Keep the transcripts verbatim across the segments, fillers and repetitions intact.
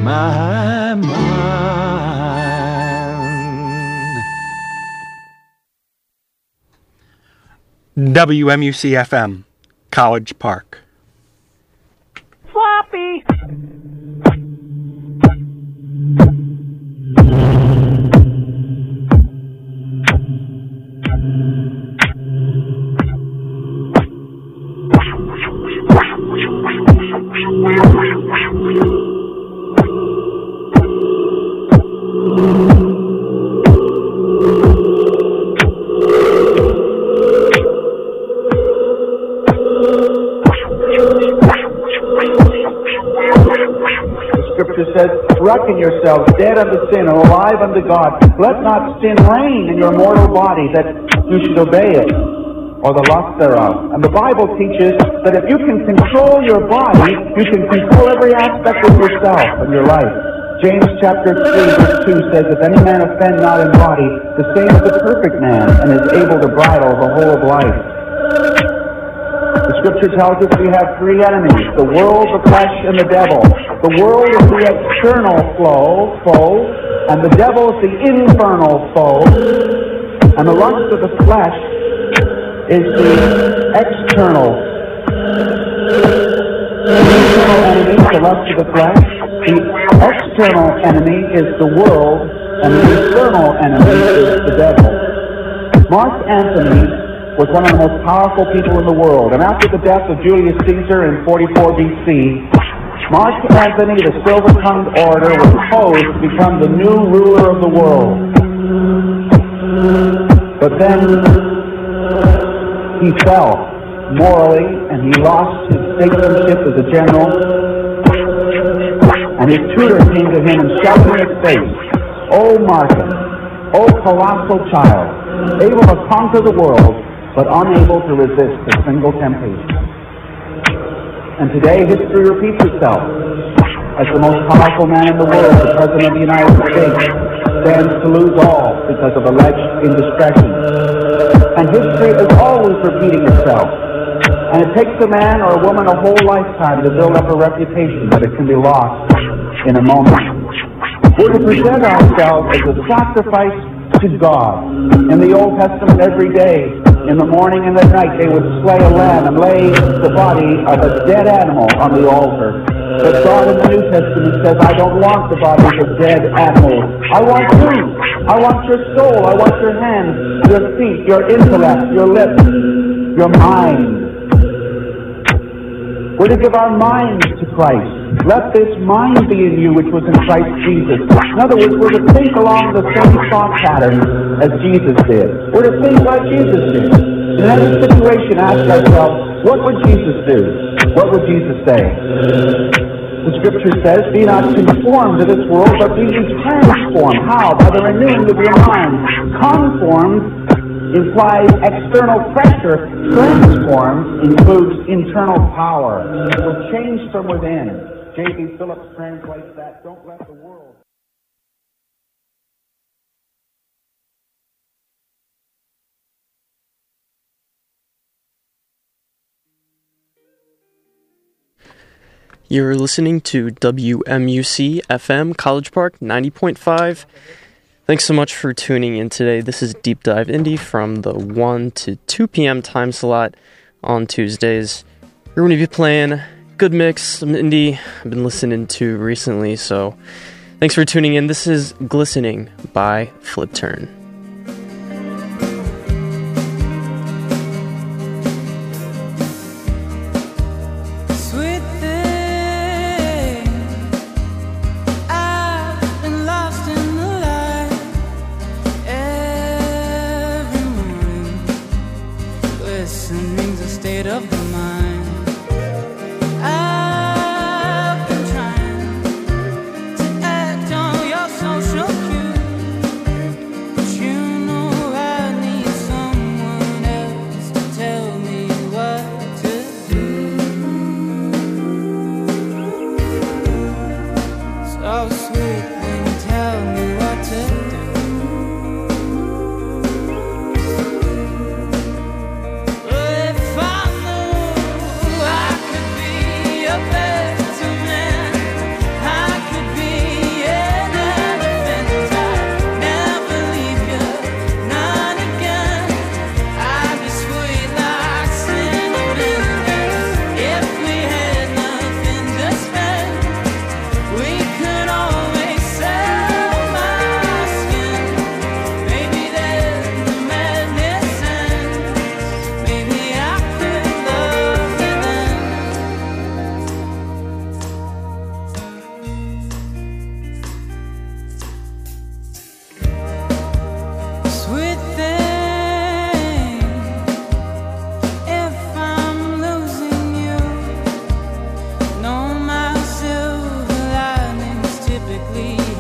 my mind. W M U C F M, College Park. Floppy! Says, reckon yourselves dead unto sin and alive unto God. Let not sin reign in your mortal body, that you should obey it, or the lust thereof. And the Bible teaches that if you can control your body, you can control every aspect of yourself and your life. James chapter three verse two says, if any man offend not in body, the same is a perfect man, and is able to bridle the whole of life. The Scripture tells us we have three enemies, the world, the flesh, and the devil. The world is the external flow, foe, and the devil is the infernal foe, and the lust of the flesh is the external. The internal enemy is the lust of the flesh, the external enemy is the world, and the internal enemy is the devil. Mark Antony was one of the most powerful people in the world, and after the death of Julius Caesar in forty-four B C, Mark Antony, the silver-tongued orator, was posed to become the new ruler of the world. But then he fell morally, and he lost his statesmanship as a general, and his tutor came to him and shouted in his face, "O Marcus, O colossal child, able to conquer the world, but unable to resist a single temptation." And today history repeats itself as the most powerful man in the world, the President of the United States, stands to lose all because of alleged indiscretion. And history is always repeating itself. And it takes a man or a woman a whole lifetime to build up a reputation, but it can be lost in a moment. We're to present ourselves as a sacrifice to God. In the Old Testament, every day, in the morning and at night, they would slay a lamb and lay the body of a dead animal on the altar. But God in the New Testament says, I don't want the bodies of dead animals. I want you. I want your soul. I want your hands, your feet, your intellect, your lips, your mind. We're to give our minds to Christ. Let this mind be in you which was in Christ Jesus. In other words, we're to think along the same thought patterns as Jesus did. We're to think like Jesus did. In every situation, ask ourselves, what would Jesus do? What would Jesus say? The Scripture says, be not conformed to this world, but be ye transformed. How? By the renewing of your mind. Conformed implies external pressure. Transformed includes internal power. It will change from within. J B Phillips translates that, don't let the world... You're listening to W M U C F M College Park ninety point five. Thanks so much for tuning in today. This is Deep Dive Indie from the one to two p.m. time slot on Tuesdays. We're going to be playing good mix, some indie I've been listening to recently, so thanks for tuning in. This is Glistening by Flip Turn. Be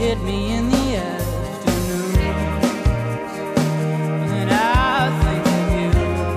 hit me in the afternoon, and I think of you.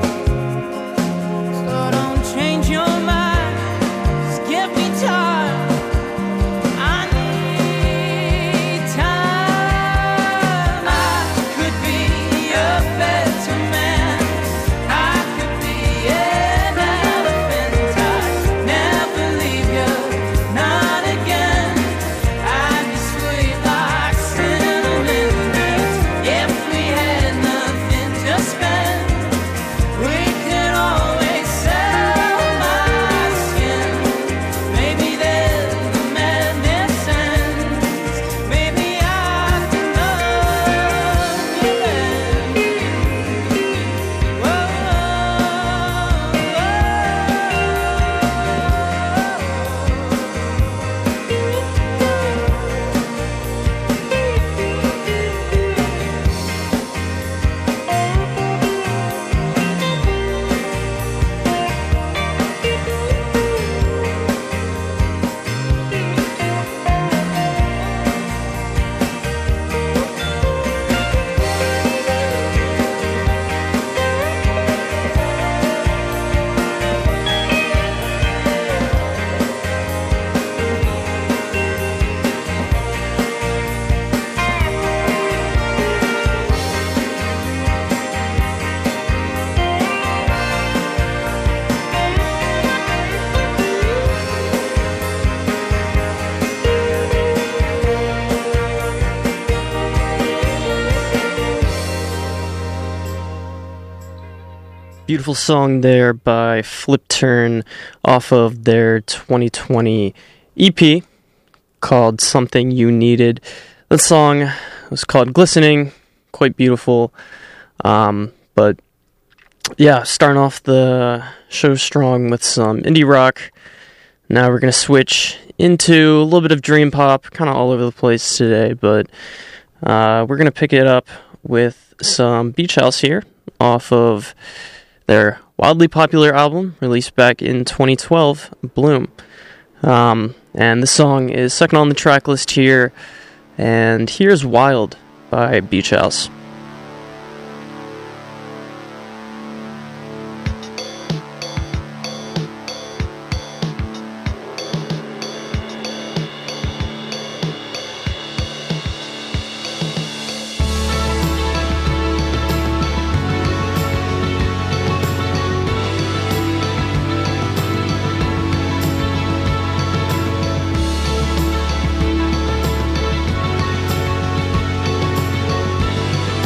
So don't change your mind, just give me time. I need time. I could be a better man. I could be an elephant. I'd never leave you, not again. I'd be sweet like cinnamon rings. If we had nothing to spend, we could always sell my skin. Maybe then the madness ends. Maybe I can love you then. Whoa, Beautiful song there by Flip Turn off of their twenty twenty E P called Something You Needed. That song was called Glistening, quite beautiful. Um, but yeah, starting off the show strong with some indie rock. Now we're going to switch into a little bit of dream pop, kind of all over the place today, but uh, we're going to pick it up with some Beach House here off of their wildly popular album released back in twenty twelve, Bloom. Um, and the song is second on the track list here, and here's Wild by Beach House. I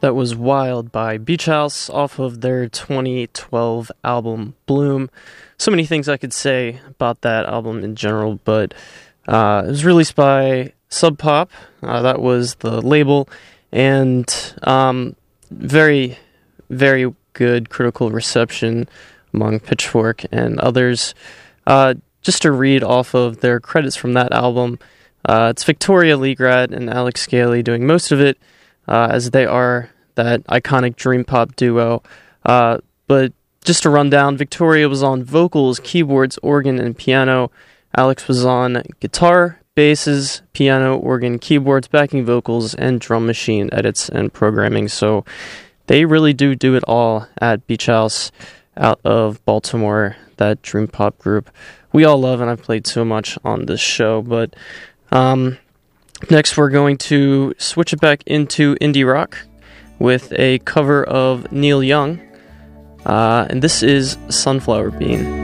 That was Wild by Beach House off of their twenty twelve album Bloom. So many things I could say about that album in general, but uh, it was released by Sub Pop. Uh, that was the label, and um, very, very good critical reception among Pitchfork and others. Uh, just to read off of their credits from that album, uh, it's Victoria Legrad and Alex Scaly doing most of it, uh, as they are that iconic dream pop duo. Uh, but just to run down, Victoria was on vocals, keyboards, organ, and piano. Alex was on guitar, basses, piano, organ, keyboards, backing vocals, and drum machine edits and programming. So they really do do it all at Beach House out of Baltimore, that dream pop group we all love and I've played so much on this show. But um, next we're going to switch it back into indie rock with a cover of Neil Young, uh, and this is Sunflower Bean.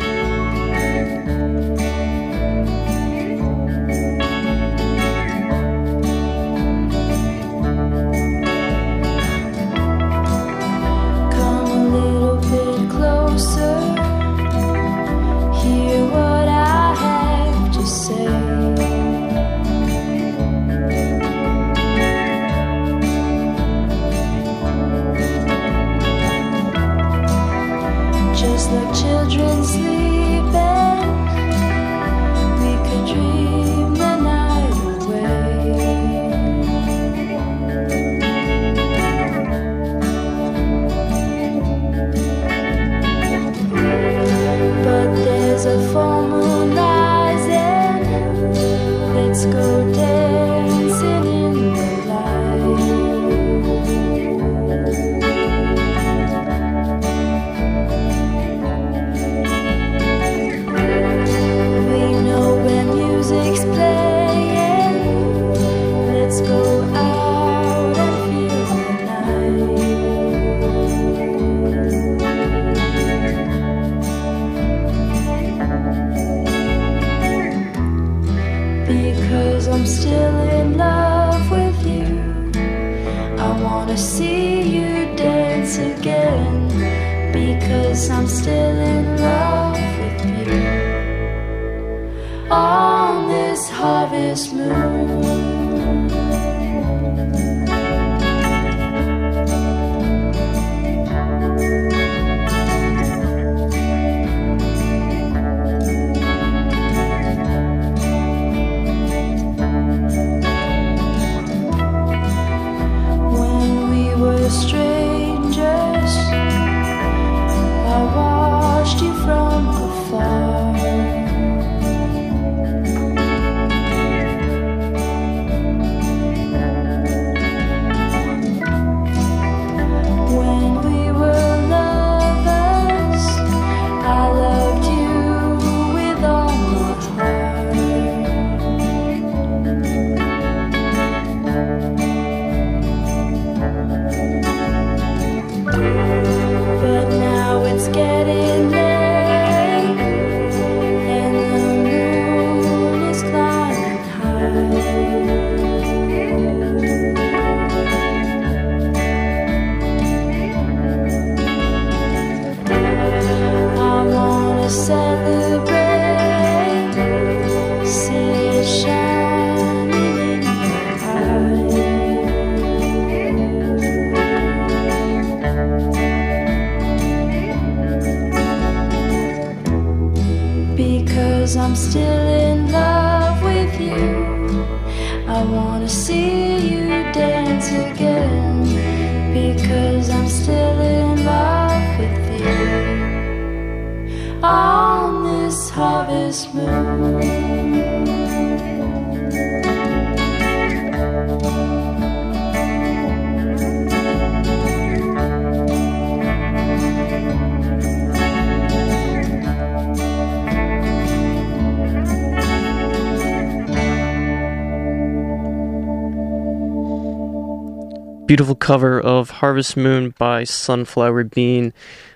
Beautiful cover of Harvest Moon by Sunflower Bean,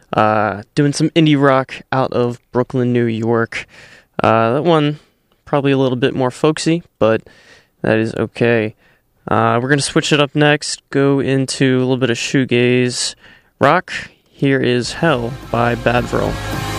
uh, doing some indie rock out of Brooklyn, New York. Uh, that one probably a little bit more folksy, but that is okay. Uh, we're going to switch it up next, go into a little bit of shoegaze rock. Here is Hell by Badvril.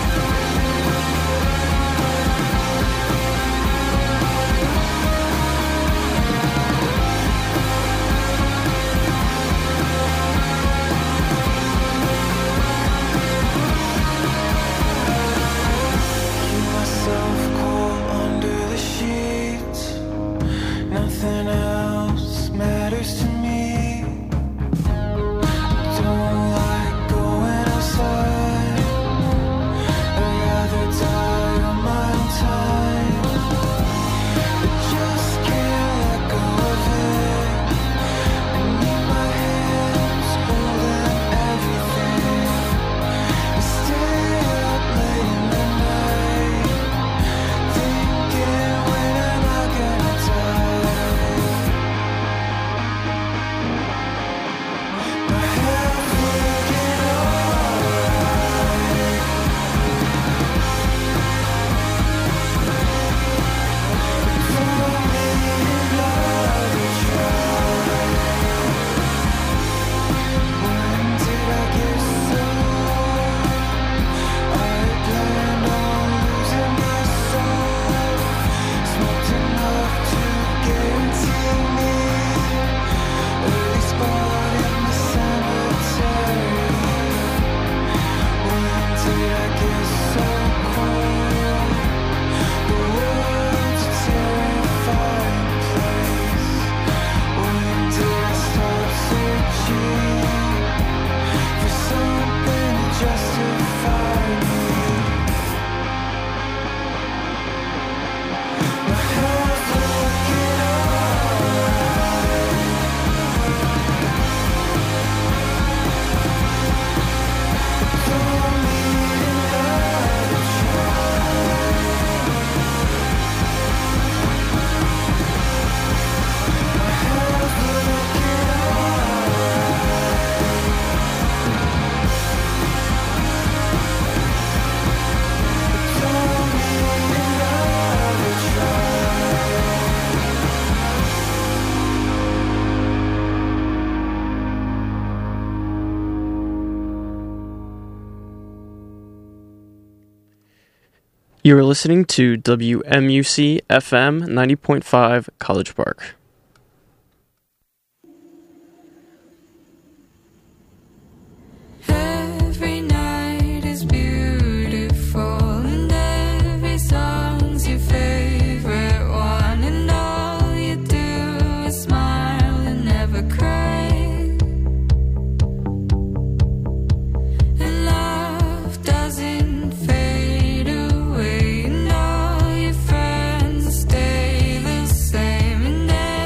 You are listening to W M U C F M ninety point five College Park. Every night is beautiful, and every song's your favorite one, and all you do is smile and never cry. And love doesn't fade away, and all your friends stay the same, and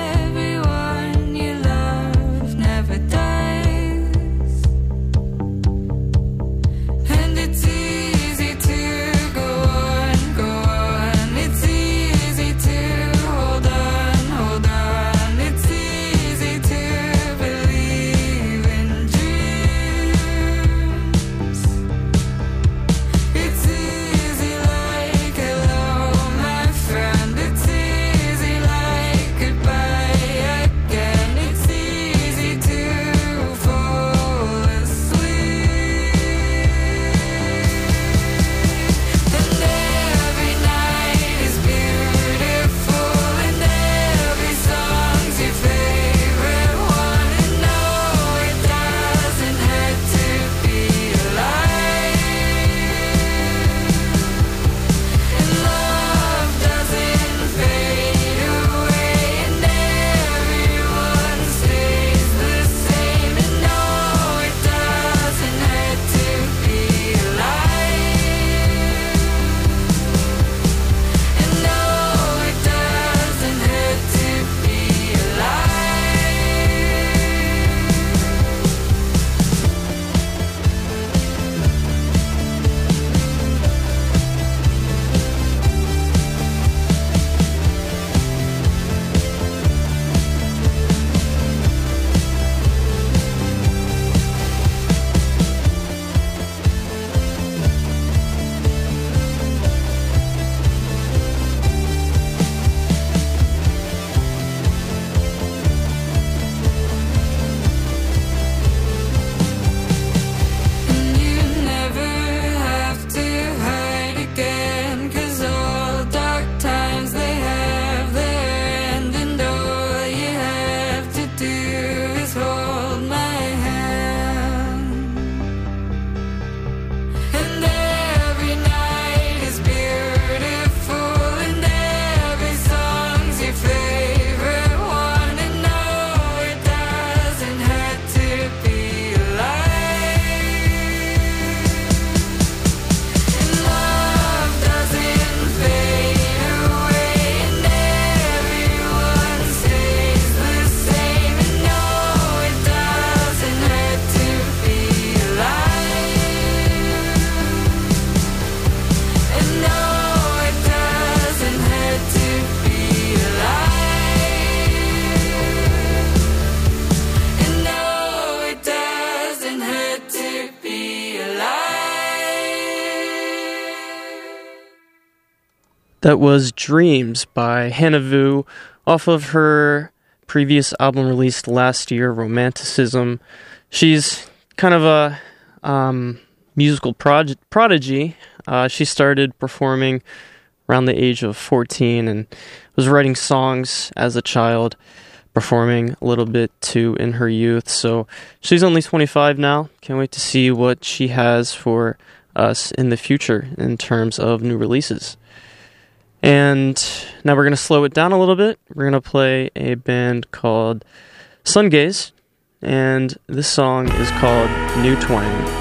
That was Dreams by Hannah Vu off of her previous album released last year, Romanticism. She's kind of a um, musical prod- prodigy. Uh, she started performing around the age of fourteen and was writing songs as a child, performing a little bit too in her youth. So she's only twenty-five now. Can't wait to see what she has for us in the future in terms of new releases. And now we're going to slow it down a little bit. We're going to play a band called Sungaze, and this song is called New Twang.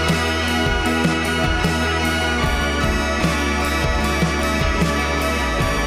Thank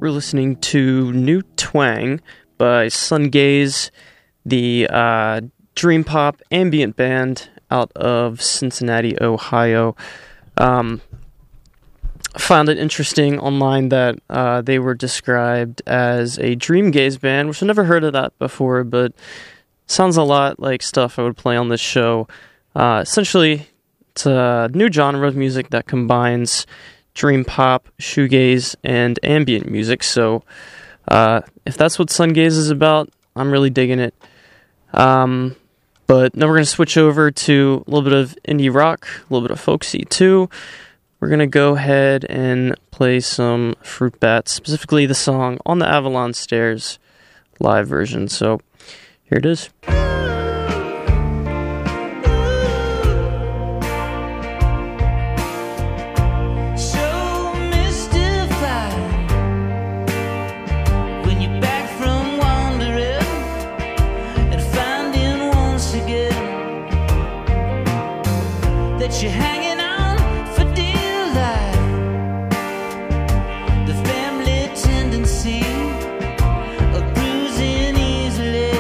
we're listening to New Twang by Sungaze, the uh, dream pop ambient band out of Cincinnati, Ohio. Um, I found it interesting online that uh, they were described as a dream gaze band, which I've never heard of that before, but sounds a lot like stuff I would play on this show. Uh, essentially, it's a new genre of music that combines dream pop, shoegaze, and ambient music. So uh, if that's what Sungaze is about, I'm really digging it. Um, but now we're going to switch over to a little bit of indie rock, a little bit of folksy too. We're going to go ahead and play some Fruit Bats, specifically the song On the Avalon Stairs live version. So here it is. You're hanging on for dear life. The family tendency of cruising easily.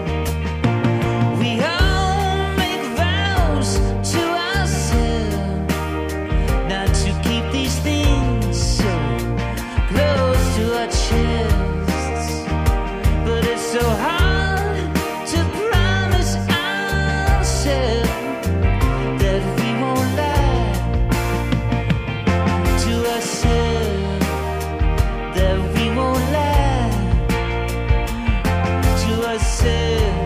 We all make vows to ourselves not to keep these things so close to our chests. But it's so hard to promise ourselves that we won't lie to ourselves, that we won't lie to ourselves.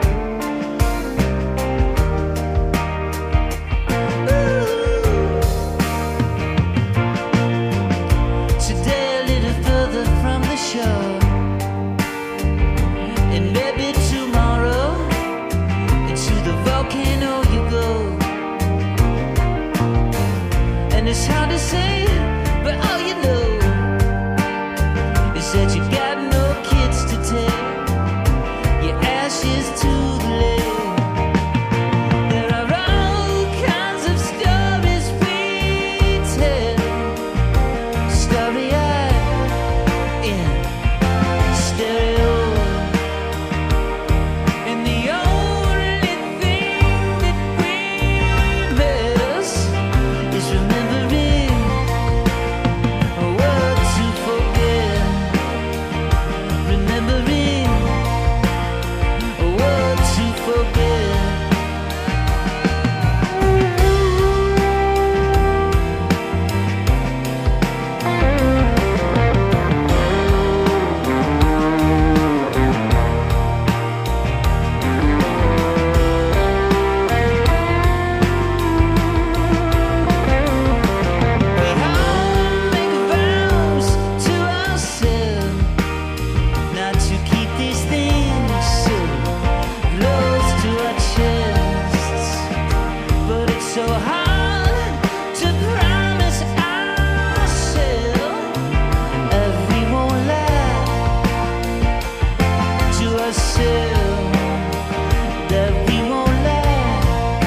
Ooh. Today a little further from the shore, and maybe tomorrow into the volcano you go. And it's hard to say, but all you know is that you got no kids to take your ashes to the lake. There are all kinds of stories we tell, story-eyed in stereo. And the only thing that we miss is remembering a word to forget. Remembering a word to forget. We all make vows to ourselves not to keep these things so close to our chests. But it's so hard to promise ourselves that we won't lie to ourselves, that we won't lie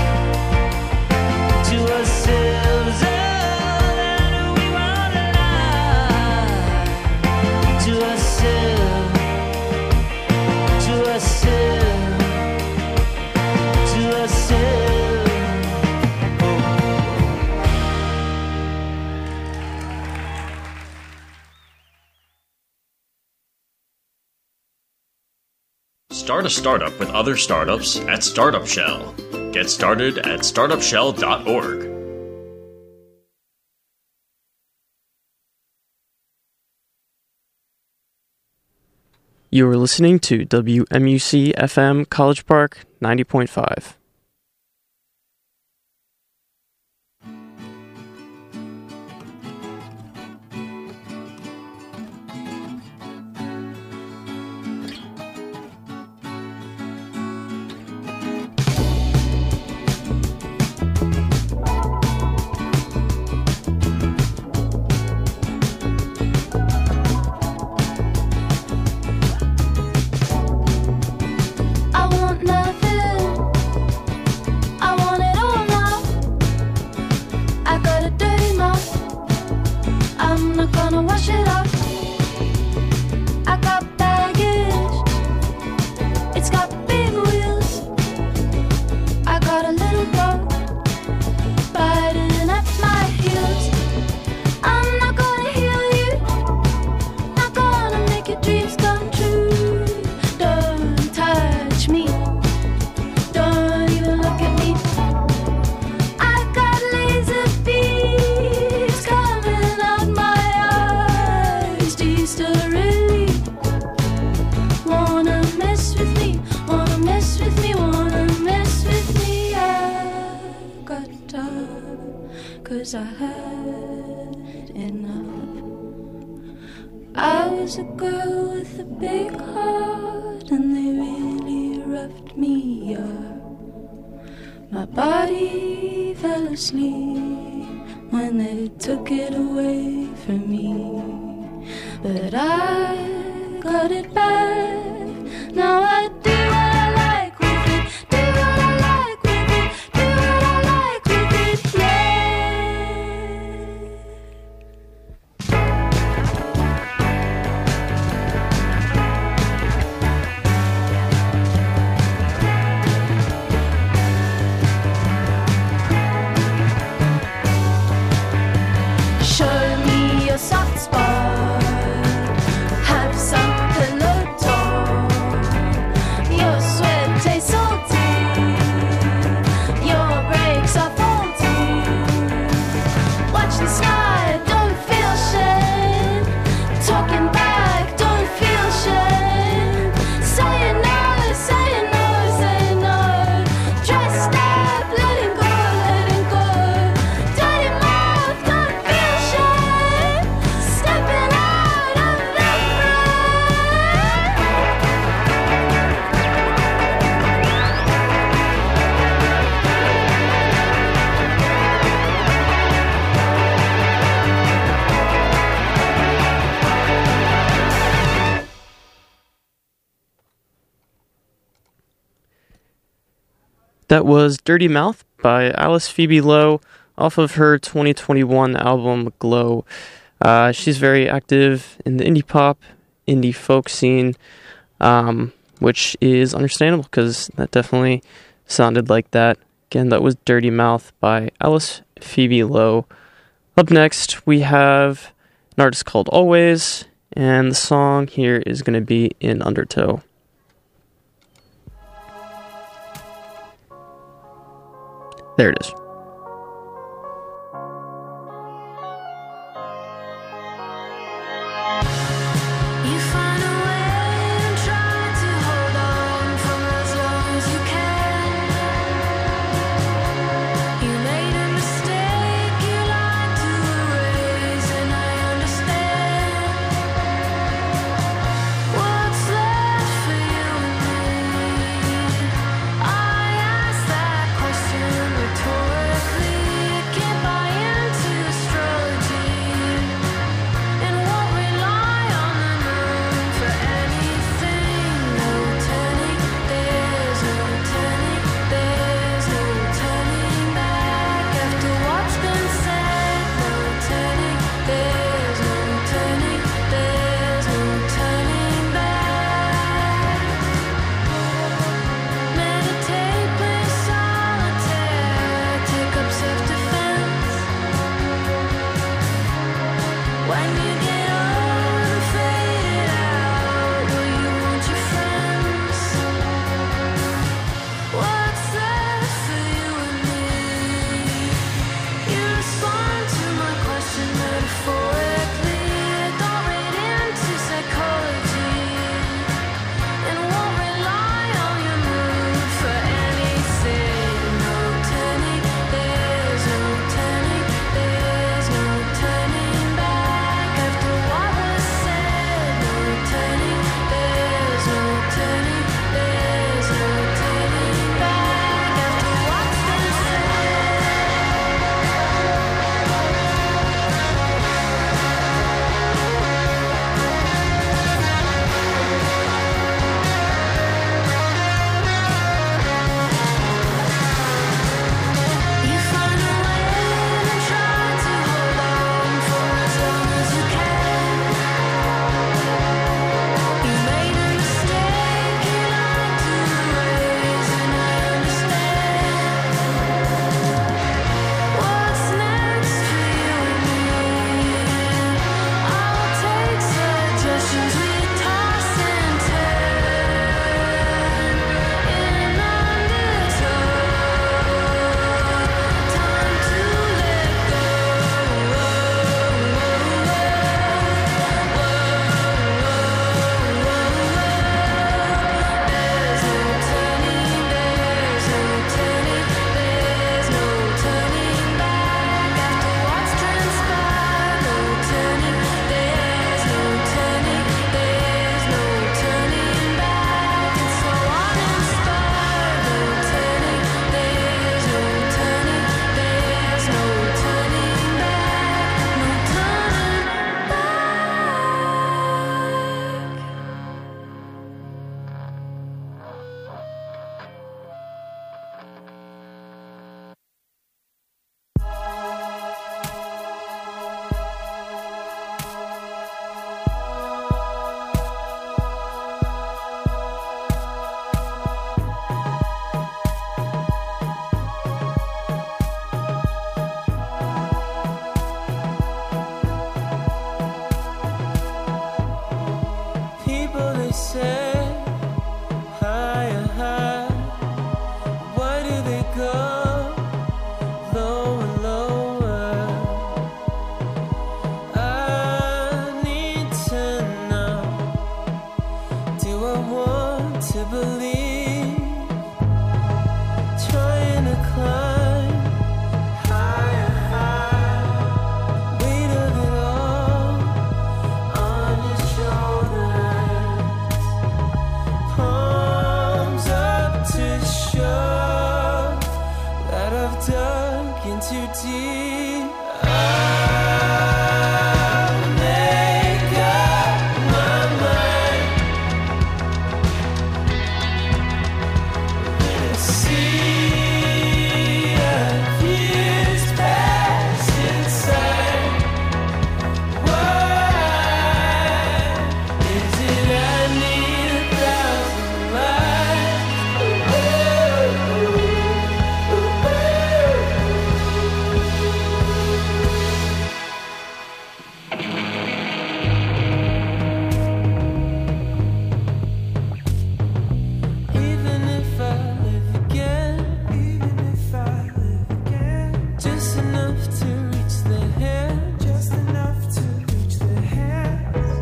to ourselves, oh, that we won't lie to ourselves, to ourselves, to ourselves. Start a startup with other startups at Startup Shell. Get started at startup shell dot org. You are listening to W M U C F M College Park ninety point five. I want nothing 'cause I had enough. I was a girl with a big heart, and they really roughed me up. My body fell asleep when they took it away from me, but I got it back. Now I do what I like with it, do what I like with it, do what I like with it, yeah. Show me your soft spot, have some pillow talk. Your sweat tastes salty, your brakes are faulty. Watch the sky, don't feel shame. Talking back, don't feel shame. Saying no, saying no, saying no. Dressed up, letting go, letting go. Dirty mouth, don't feel shame. Stepping out of the That was Dirty Mouth by Alice Phoebe Lowe off of her twenty twenty-one album Glow. Uh, she's very active in the indie pop, indie folk scene, um, which is understandable because that definitely sounded like that. Again, that was Dirty Mouth by Alice Phoebe Lowe. Up next, we have an artist called Always, and the song here is going to be In Undertow. There it is. You find a way and try to hold on for as long as you can. You made a mistake, you lied to erase, and I understand. What's left for you and me? I ask that question rhetorically. Can't buy into astrology. And won't rely on the moon for anything. No turning, there's no turning, there's no turning back. After what's been said, no turning, there's no turning, there's no turning back. Meditate, play solitaire, take up self-defense. When you get old and fade out, will you want your friends? What's left for you and me? You respond to my question metaphorically. Don't read into psychology, and won't rely on your mood for anything. No turning, there's no turning, there's no turning back. deep. I'll make up my mind. When I see of years pass inside, why is it I need a thousand lives? Even if I live again, even if I live again, just enough to reach the hand, just enough to reach the hands.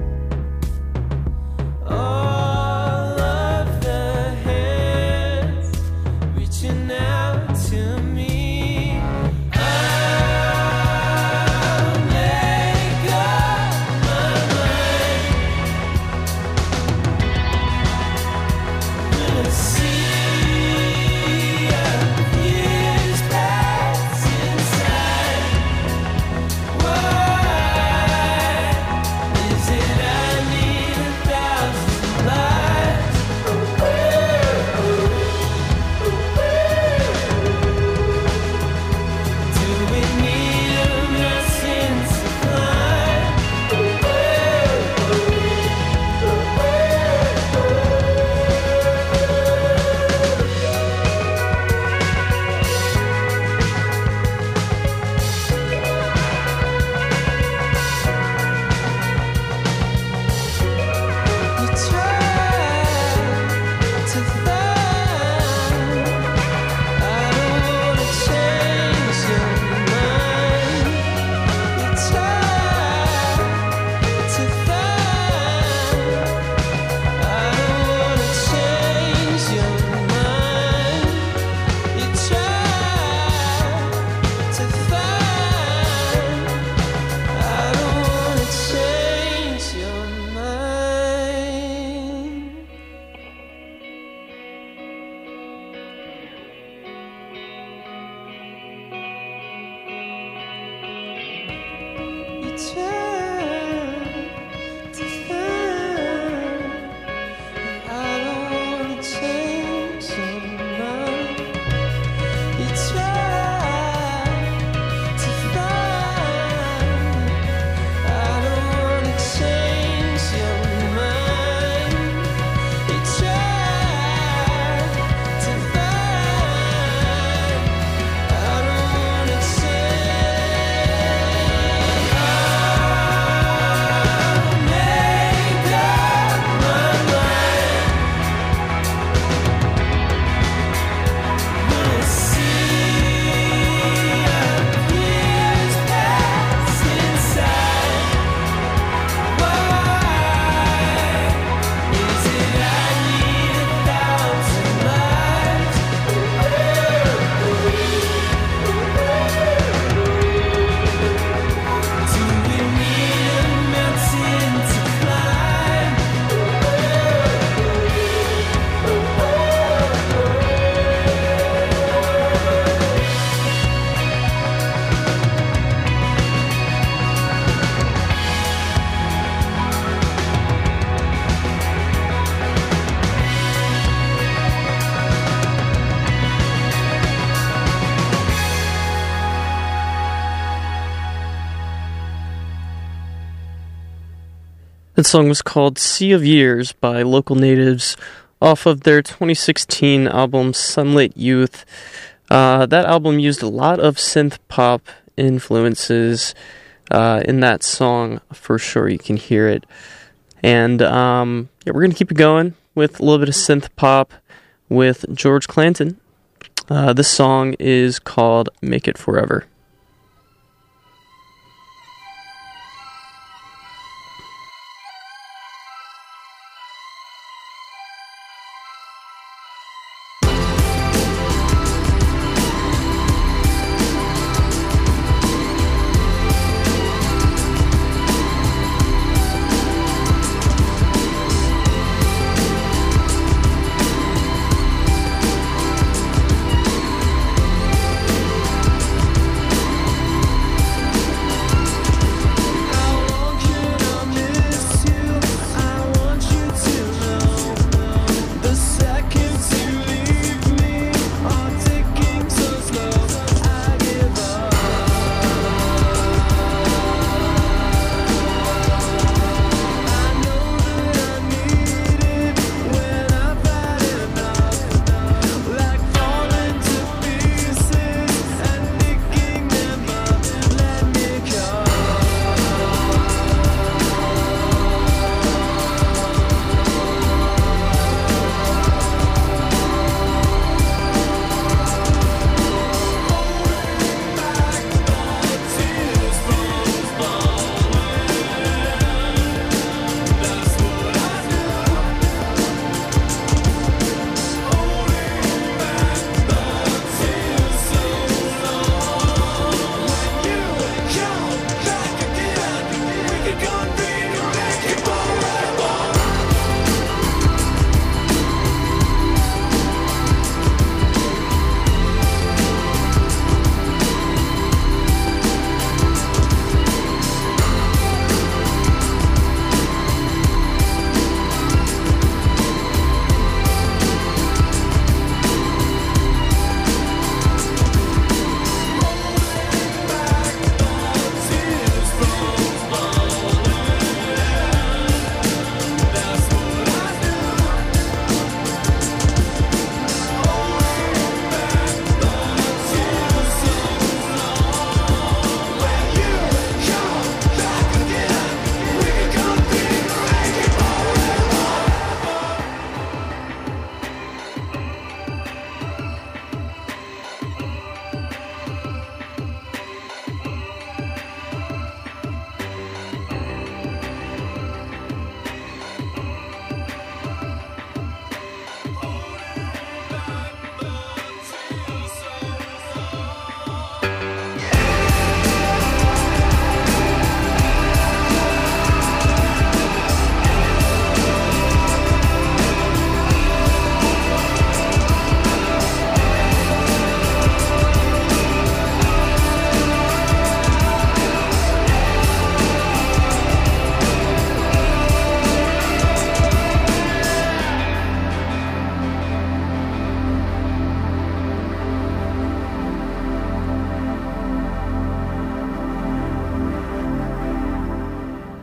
All of the hands reaching out to me. I'll make up my mind. When I see of years pass inside, why is it I need a thousand lives? Do we need a mountain to climb? You try to find. I don't wanna change your mind. You try to find. I don't wanna change your mind. You try to find. I don't wanna change your mind. You try to find. I don't wanna change your mind. You try to find. I don't wanna change your mind. You try to find. I don't wanna change. I'll make up my mind. When I see of years pass inside, why is it I need a thousand lives? Do we need a mountain to climb? That song was called Sea of Years by Local Natives off of their twenty sixteen album Sunlit Youth. Uh, that album used a lot of synth pop influences uh, in that song, for sure. You can hear it. And um, yeah, we're going to keep it going with a little bit of synth pop with George Clanton. Uh, this song is called Make It Forever.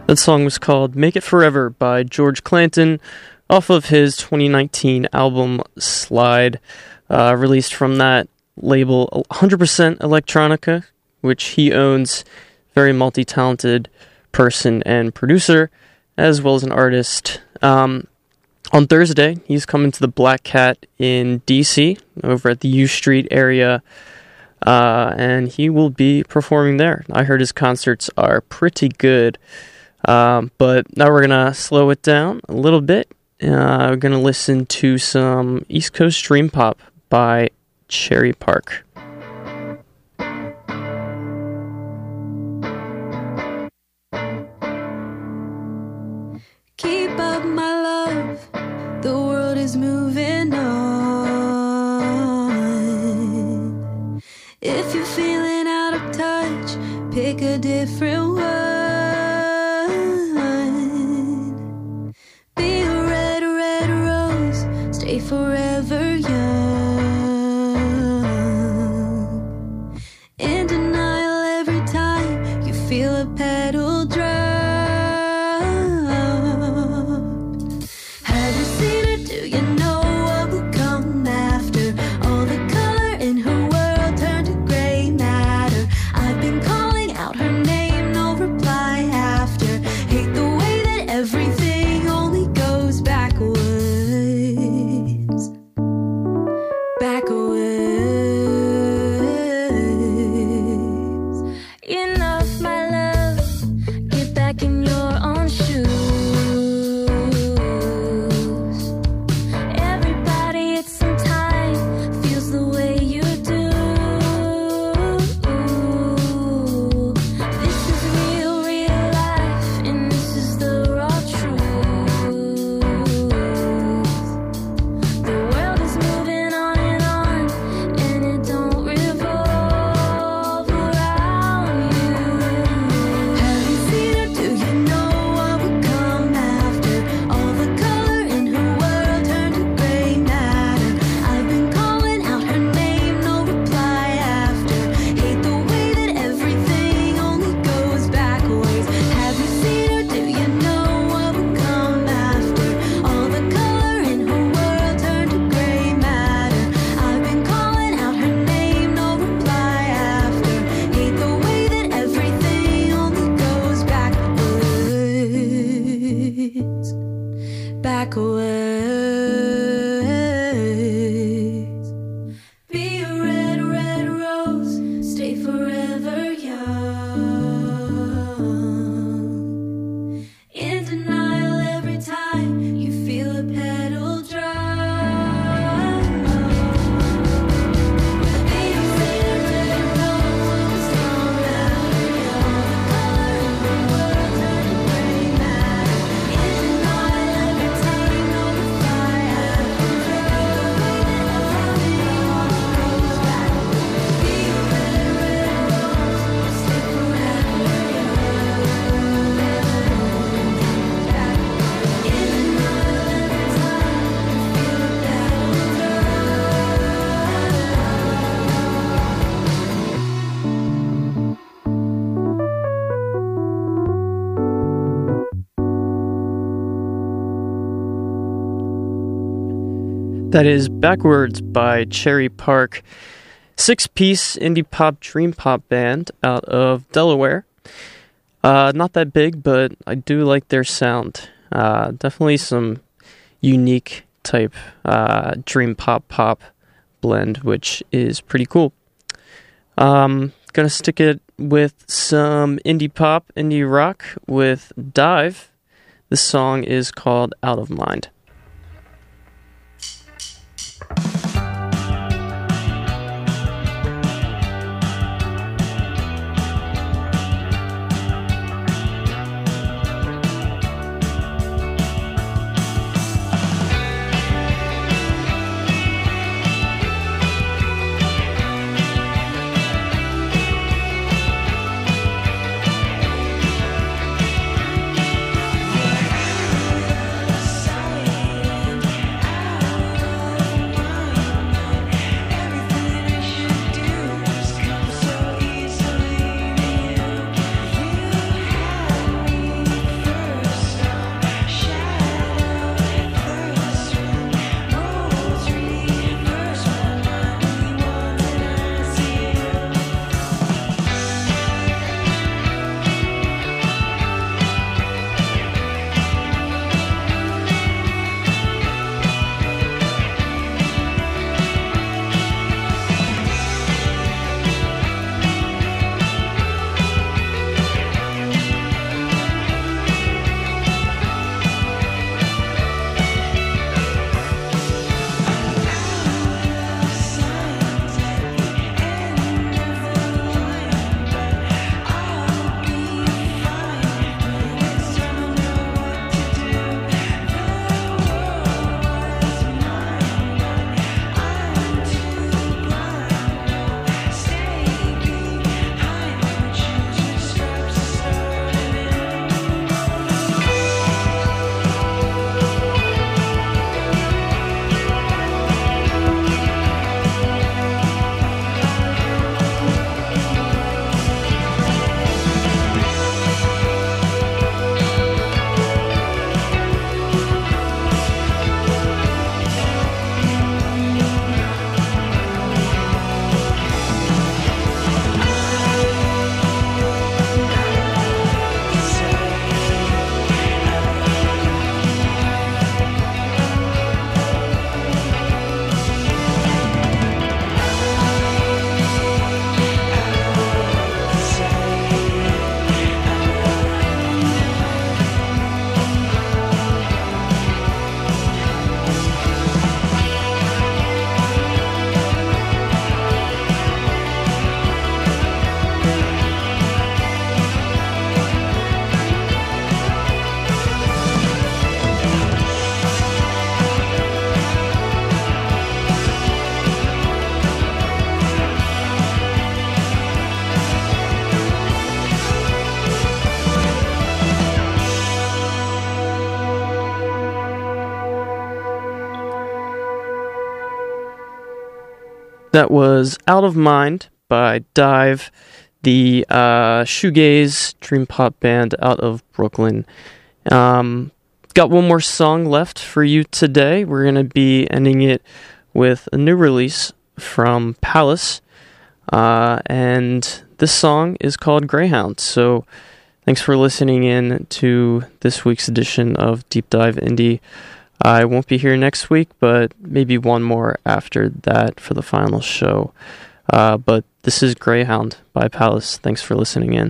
That song was called Make It Forever by George Clanton off of his twenty nineteen album Slide, uh, released from that label one hundred percent Electronica, which he owns. Very multi-talented person and producer, as well as an artist. Um, on Thursday, he's coming to the Black Cat in D C, over at the U Street area, uh, and he will be performing there. I heard his concerts are pretty good, um, but now we're going to slow it down a little bit. Uh, we're going to listen to some East Coast Dream Pop by Cherry Park. Keep up, my love. The world is moving on. If you're feeling out of touch, pick a different one. Be a red, red rose. Stay forever young. In denial every time you feel a pedal drop. That is Backwards by Cherry Park, six-piece indie pop dream pop band out of Delaware. Uh, not that big, but I do like their sound. Uh, definitely some unique type uh, dream pop pop blend, which is pretty cool. Um, gonna stick it with some indie pop, indie rock with Dive. This song is called Out of Mind. Sorry. That was Out of Mind by Dive, the uh, shoegaze dream pop band out of Brooklyn. Um, got one more song left for you today. We're going to be ending it with a new release from Palace, uh, and this song is called Greyhound. So thanks for listening in to this week's edition of Deep Dive Indie. I won't be here next week, but maybe one more after that for the final show. Uh, but this is Greyhound by Palace. Thanks for listening in.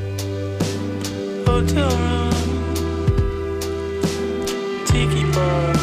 Hotel room, tiki bar.